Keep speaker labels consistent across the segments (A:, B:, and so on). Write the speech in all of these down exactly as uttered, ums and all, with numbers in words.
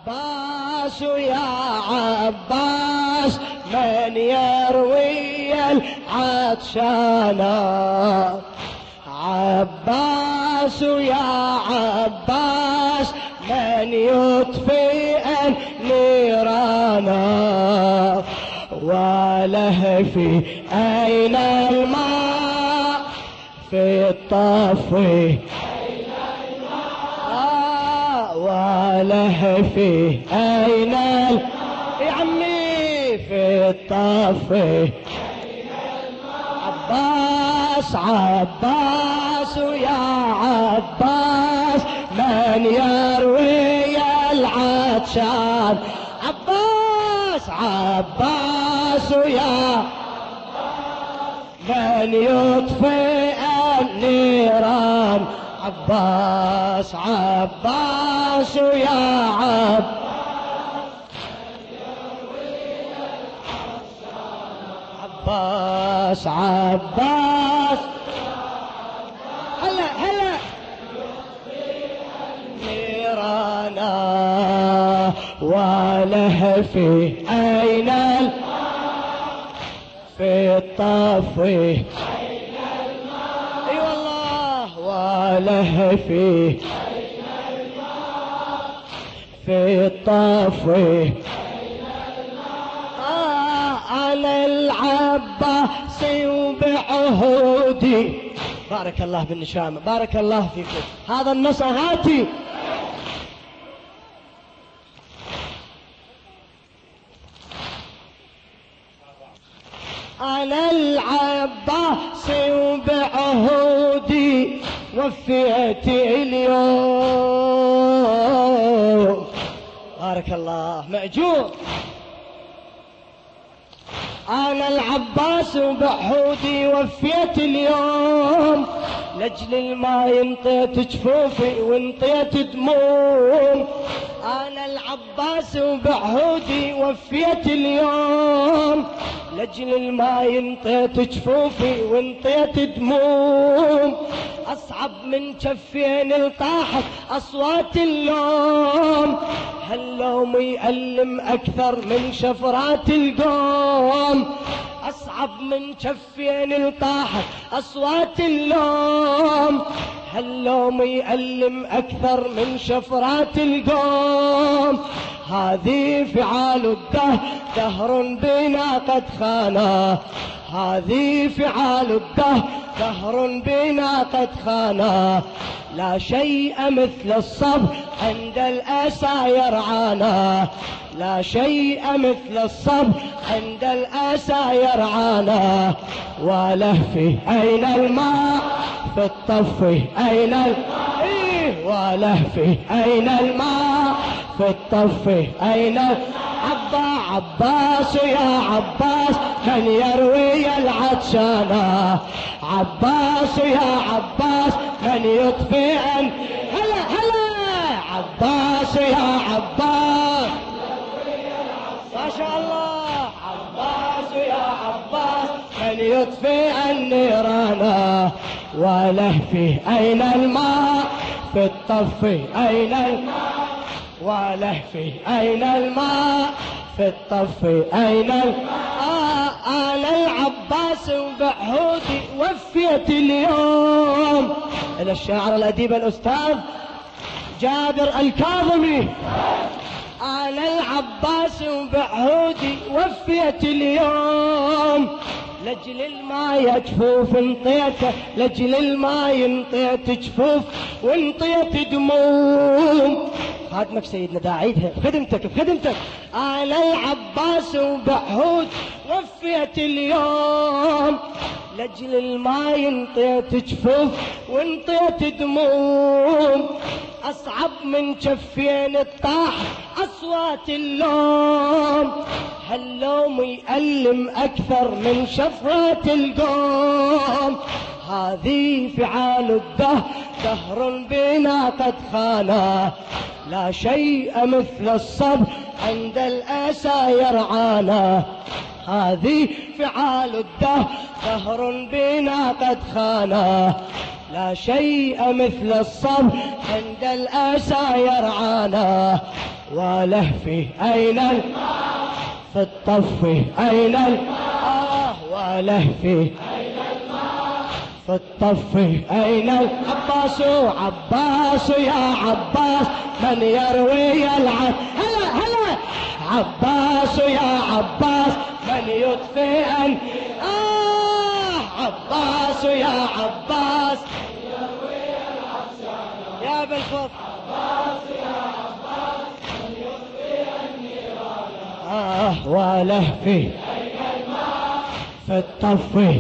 A: عباس يا عباس من يروي العطشانة، عباس يا عباس من يطفئ النيران، ولهفي أين الماء في الطفي، ولهفي أين الماء يا عمي في الطفي، عباس عباس يا عباس من يروي العطشان، عباس عباس يا من يطفئ النيران، عباس عباس يا عباس عباس عباس هلا هلا نيرانا، ولهفي أين في الطفي، اي والله ولهفي في الطفي، على العباس وبعهودي. بارك الله بالنشامة، بارك الله فيكم. هذا النص هاتي. على العباس وبعهودي وفيت اليوم، بارك الله مأجور. أنا العباس وبعهودي وفيت اليوم، لأجل الماء انطيت جفوفي وانطيت دموم، أنا العباس وبعهودي وفيت اليوم، لأجل الماء انطيت جفوفي وانطيت دموم، أصعب من كفين الطاحت أصوات اللوم، هاللوم يألم أكثر من شفرات القوم، أصعب من كفين الطاحت أصوات اللوم، هاللوم يألم أكثر من شفرات القوم، هذه فعال الدهر دهر بنا قد خانا، هذه فعال الدهر دهر بنا قد خانا، لا شيء مثل الصبر عند الأسى يرعانا، لا شيء مثل الصبر عند الأسى يرعانا، ولهفي أين الماء في الطفي أين الماء، إيه ولهفي أين الماء في الطفي أين عبا عباس يا عباس من يروي العطشانة، عباس يا عباس من يطفئ هلا هلا، عباس يا عباس ما شاء الله، عباس يا عباس من يطفئ النيران، ولهفي أين الماء في الطفي أين الماء، ولهفي أين الماء في الطفي أين الماء، أنا العباس وبعهودي وفيت اليوم. إلى الشاعر الأديب الأستاذ جابر الكاظمي. أنا العباس وبعهودي وفيت اليوم، لأجل الماء جفوف انطيته، لأجل الماء انطيت جفوف وانطيت دموم، خادمك سيدنا داعيدها بخدمتك بخدمتك. أنا العباس وبعهود وفيت اليوم، لأجل الماء انطيت جفوف وانطيت دموم، أصعب من كفين الطاح أصوات اللوم، هاللوم يألم أكثر من شفرات القوم، هذه فعال الدهر دهر بنا قد خانا، لا شيء مثل الصبر عند الأسى يرعانا، هذه فعال الدهر دهر بنا قد خانا، لا شيء مثل الصبر عند الأسى يرعانا، ولهفي أين الماء في الطف أين الماء ولهفي في الطف أين العباس عباس يا عباس من يروي العن هلا هلا عباس يا عباس من يطفئ آه عباس يا عباس من يروي العطشان يا بالفضل عباس يا عباس من يطفئ النيران آه ولهفي أين الماء في الطف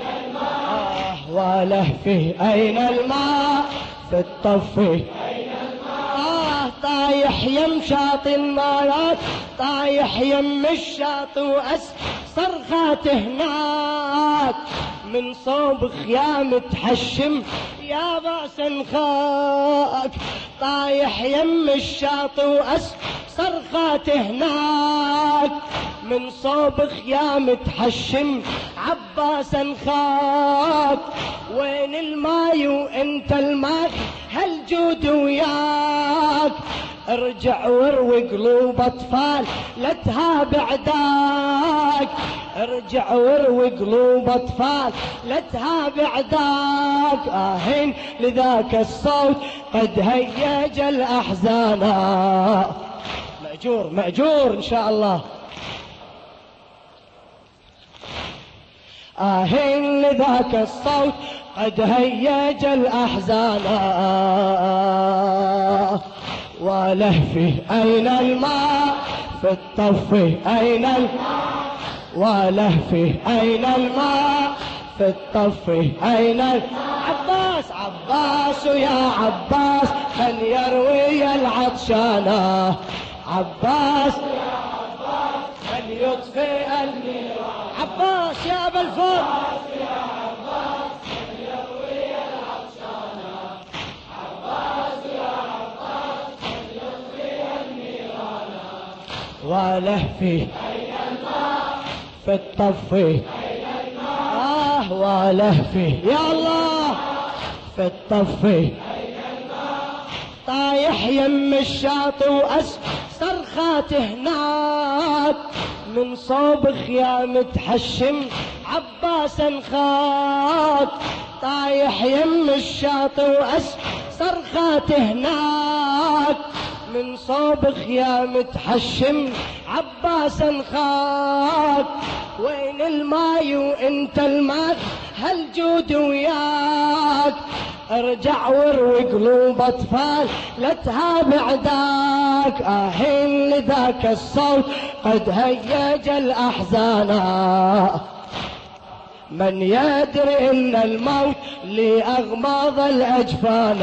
A: ولهفي أين الماء في الطف أين الماء آه طايح يم شاطئ المايات طايح يم الشاطئ وأس صرخات هناك من صوب خيام تحشم يا بأس خاك طايح يم الشاطئ وأس صرخات هناك من صوب خيام تحشم عباسا خاك وين الماي وانت الماء هالجود وياك ارجع واروي قلوب اطفال لا تهاب عداك ارجع واروي قلوب اطفال لا تهاب عداك اهين لذاك الصوت قد هيج الاحزان مأجور مأجور ان شاء الله آهين لذاك الصوت قد هيج الأحزان ولهفي أين الماء في الطف أين الماء ولهفي أين الماء في الطف أين عباس عباس يا عباس من يروي العطشان عباس يا عباس من يطفئ النيران عباس يا أبا الفضل عباس يا عباس من يروي العطشان عباس يا عباس من يطفئ النيران ولهفي أين الماء في الطف أين الماء آه ولهفي يا الله في الطف أين الماء طايح يم الشاطئ وأس صرخات هناك من صوب خيام تحشم عباسا خاك طايح يم الشاطئ وأس صرخات هناك من صوب خيام تحشم عباسا خاك وين الماي وانت الماء هالجود وياك ارجع واروي قلوب اطفال لا تهاب عداك اهين لذاك الصوت قد هيج الاحزان من يدري ان الموت لاغماض الاجفان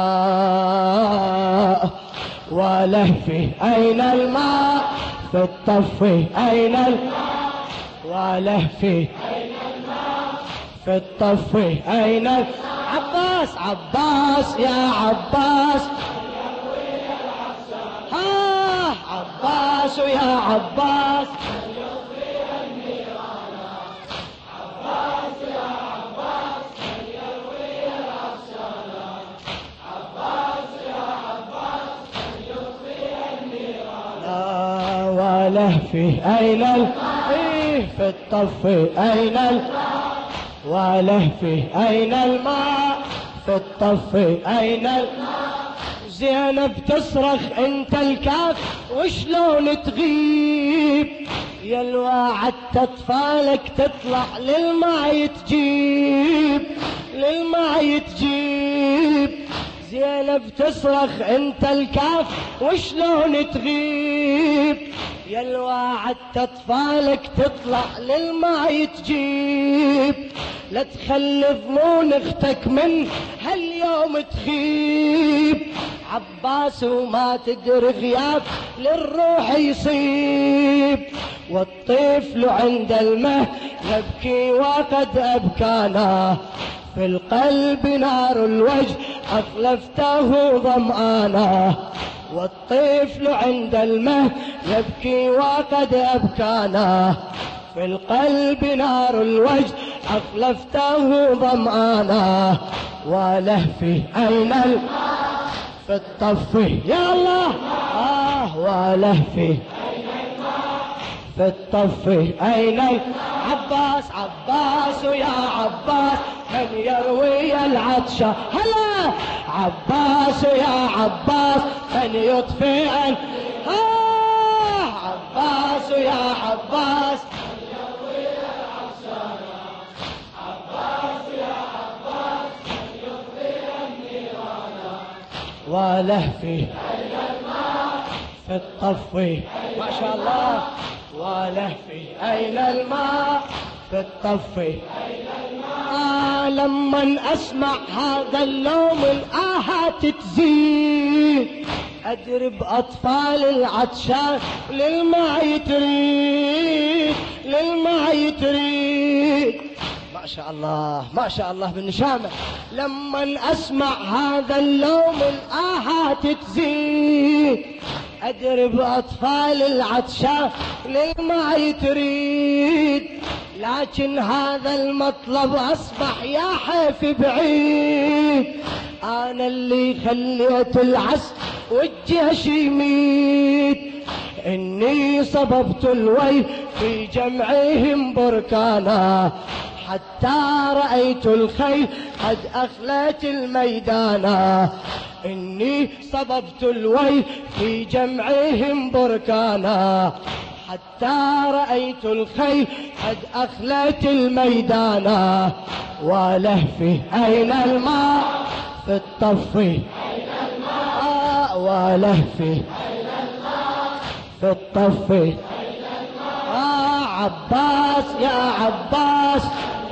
A: ولهفي أين الماء في الطف أين الماء ولهفي أين الماء في الطف أين عباس عباس يا عباس ها عباس يا عباس ولهفي أين الماء في الطف أين الماء ولهفي أين الماء في الطف أين الماء زينب تصرخ انت الكاف وشلون تغيب يا الواعدت اطفالك تطلع للماء تجيب للماء تجيب زينب تصرخ انت الكاف وشلون تغيب يا الواعدت اطفالك تطلع للماء تجيب لا تخلي ظنون اختك من هاليوم تخيب عباس وما تدري غياب للروح يصيب والطفل عند المه يبكي وقد أبكانا في القلب نار الوجه أخلفته ظمآنا والطفل عند المه يبكي وقد أبكانا في القلب نار الوجه أخلفته ظمآنا ولهفي أين الماء في الطف يا الله آه ولهفي في الطف أين عباس عباس يا عباس من يروي العطشة هلا عباس يا عباس من يطفئ آه عباس يا عباس من يروي العطشة عباس يا عباس من يطفئ النيران ولهفي في الطف ما شاء الله ولهفي أين الماء في الطف أين الماء آه لما أسمع هذا اللوم الآهات تزيد أدرب أطفال العطشان للماء تريد للماء تريد ما شاء الله ما شاء الله بالنشامة لما أسمع هذا اللوم الآهات تزيد أدرب أطفال العطشان للماء تريد لكن هذا المطلب أصبح يا حيف بعيد أنا اللي خليت العسل والجيش يميت إني صببت الويل في جمعهم بركانا حتى رأيت الخيل قد أخلت الميدانا إني صببت الويل في جمعهم بركانا حتى رأيت الخيل قد أخلت الميدانا ولهفي أين الماء في الطف أين الماء ولهفي أين الماء في الطف أين الماء آه عباس يا عباس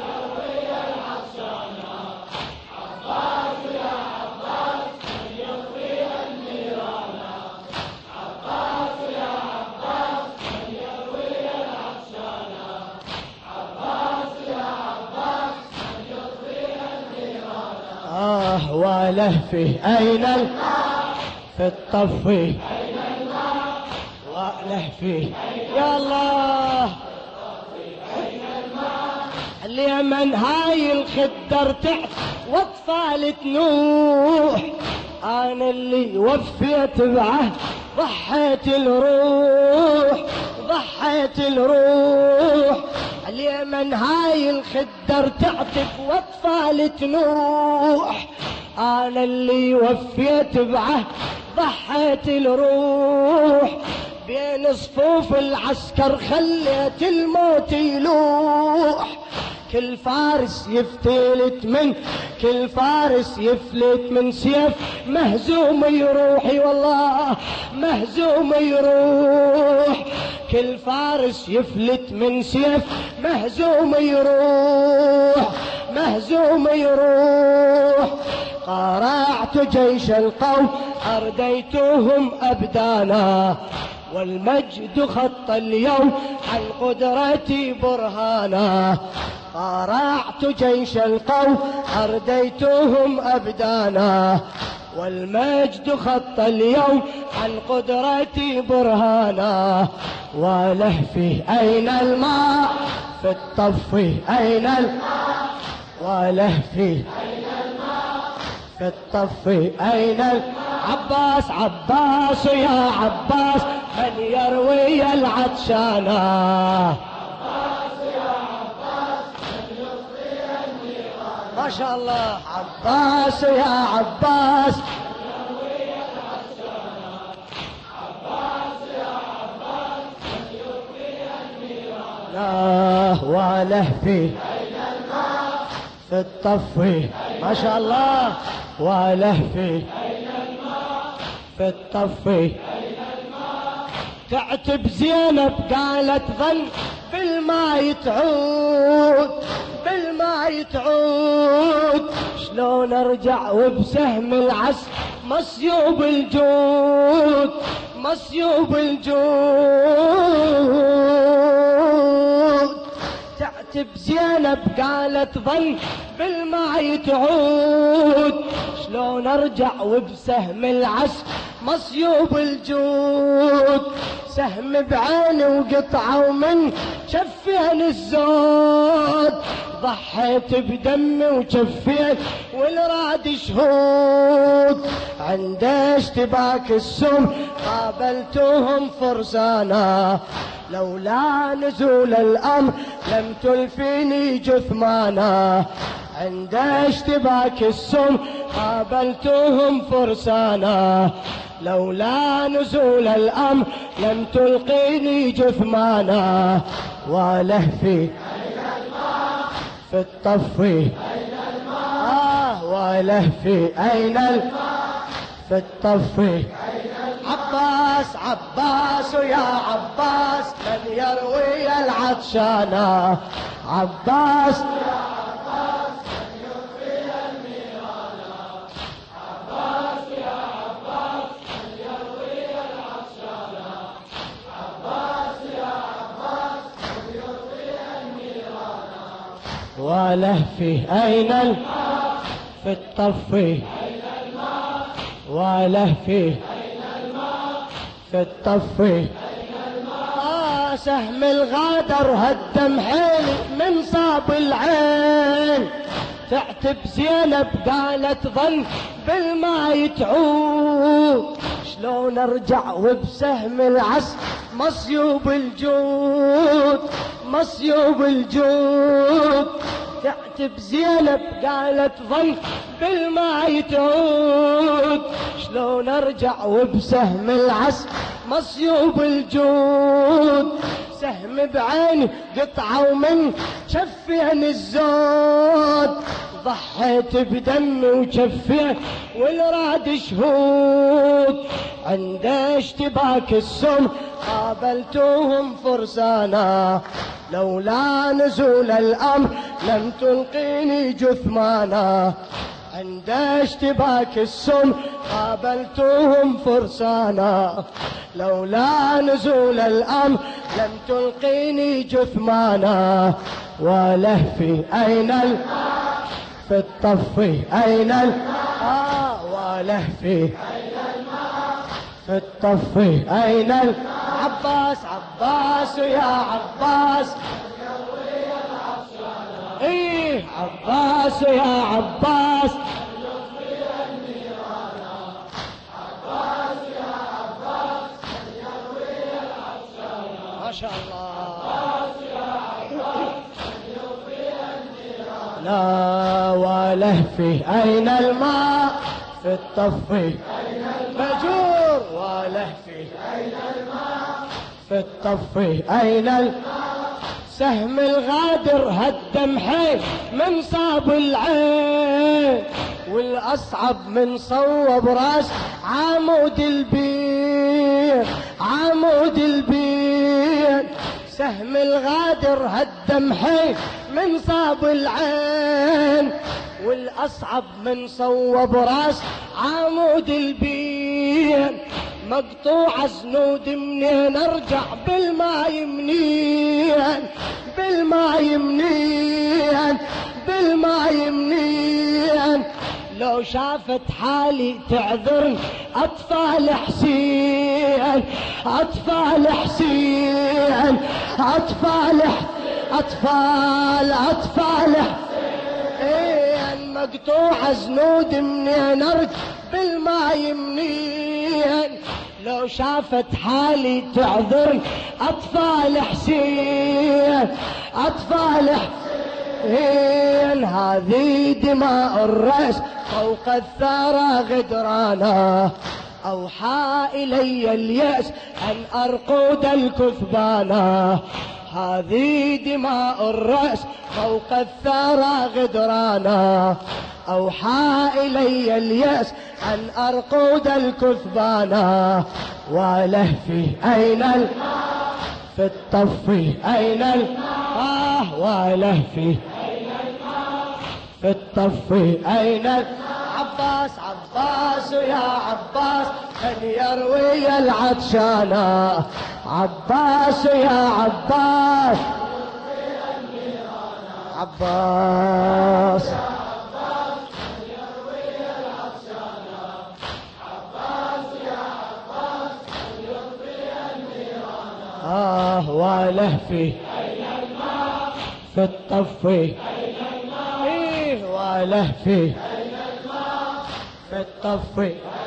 A: آه ولهفي أين الماء في الطف أين الماء ولهفي يا الله أين الماء اليمن هاي الخدر تحت واطفال تنوح أنا اللي وفيت بعهد ضحيت الروح ضحيت الروح اليمن هاي الخدر تعتف واطفال تنوح انا اللي وفيت بعهد ضحيت الروح بين صفوف العسكر خليت الموت يلوح كل فارس يفتلت من كل فارس يفلت من سيف مهزوم يروح والله مهزوم يروح كل فارس يفلت من سيف مهزوم يروح مهزوم يروح قارعت جيش القوم أرديتهم أبدانا والمجد خط اليوم عن قدرتي برهانا قارعت جيش القوم أرديتهم أبدانا والمجد خط اليوم عن قدرتي برهانا ولهفي أين الماء في الطف أين الماء ولهفي أين الماء في الطف أين الماء عباس عباس يا عباس من يروي العطشانا ما شاء الله عباس يا عباس لا ولهفي في الطف ما شاء الله ولهفي في الطف تعتب زينب قالت ظل بالماء تعود بالماء تعود شلون ارجع وبسهم العسل مصيوب الجود مصيوب الجود تعتب زينب قالت ظل بالماء تعود شلون ارجع وبسهم العسل مصيوب الجود سهم بعيني وقطعه من شفين الزود ضحيت بدمي وشفيت والراد شهود، عند اشتباك السم قابلتهم فرسانا، لولا نزول الأمر لم تلفيني جثمانا، عند اشتباك السم قابلتهم فرسانا، لولا نزول الأمر لم تلقيني جثمانا، ولهفي في الطفي آه ولهفي أين الماء في الطفي. عباس عباس يا عباس من يروي العطشانا، عباس يا عباس من يروي الميرانا، عباس يا عباس من يروي العطشانا، عباس يا عباس من يروي الميرانا، ولهفي أين الماء في الطفي ولهفي في الطفي. آه سهم الغادر هدم حيلي من صاب العين، تعتب زينب قالت ظن بالماء تعود، شلون ارجع وبسهم العس مصيوب الجود مصيوب الجود، تعتب زينب قالت ظن بالماء تعود، شلون ارجع وبسهم العس مصيوب الجود، سهم بعيني قطعة ومن شفين الزود، ضحيت بدمي وشفيت والراد شهود، عند اشتباك السم قابلتهم فرسانا، لولا نزول الأمر لم تلقيني جثمانا، عند اشتباك السم قابلتهم فرسانا، لولا نزول الأمر لم تلقيني جثمانا، ولهفي أين الماء في الطفي أين الماء ولهفي أين الماء في الطفي أين الماء. عباس عباس يا عباس ايه عباس يا عباس ما شاء الله لا ولهفي أين الماء في الطفي مجور، ولهفي أين الماء في الطفي أين الماء، سهم الغادر هدم حيل من صاب العين، والأصعب من صوب راس عمود البير عمود البير، سهم الغادر هدم حيل من صاب العين، والأصعب من صوب راس عمود البير، مقطوع زنود منين ارجع بالماء منين بالماء منين بالماء منين، لو شافت حالي تعذرني أطفال حسين أطفال حسين أطفال أطفال أطفال حسين، مقطوع زنود منين ارجع بالماء منين، لو شافت حالي تعذرني أطفال حسين أطفال حسين، هذه دماء الرأس فوق الثرى غدرانا، أوحى إلي اليأس أن أرقد الكثبانا، هذه دماء الرأس فوق الثرى غدرانا، أوحى إلي اليأس أن أرقد الكثبانا، ولهفي أين الماء في الطفي أين الماء ولهفي أين الماء في الطفي أين الماء. عباس عباس يا عباس من يروي العطشانا، عباس يا عباس عباس آه ولهفي أين الماء في الطفي له في في الطف